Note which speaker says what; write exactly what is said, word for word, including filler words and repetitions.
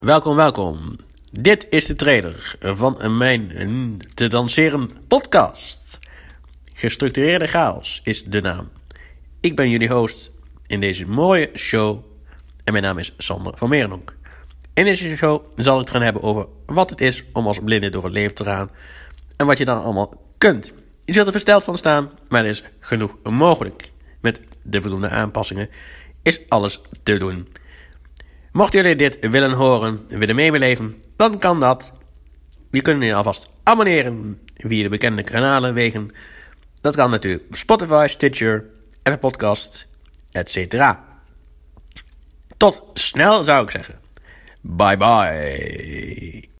Speaker 1: Welkom, welkom. Dit is de trailer van mijn Te Danseren podcast. Gestructureerde chaos is de naam. Ik ben jullie host in deze mooie show en mijn naam is Sander van Meernonk. In deze show zal ik het gaan hebben over wat het is om als blinde door het leven te gaan en wat je dan allemaal kunt. Je zult er versteld van staan, maar er is genoeg mogelijk. Met de voldoende aanpassingen is alles te doen. Mochten jullie dit willen horen, willen meebeleven, dan kan dat. Je kunt je alvast abonneren via de bekende kanalen wegen. Dat kan natuurlijk op Spotify, Stitcher, Apple Podcast, et cetera. Tot snel zou ik zeggen. Bye bye.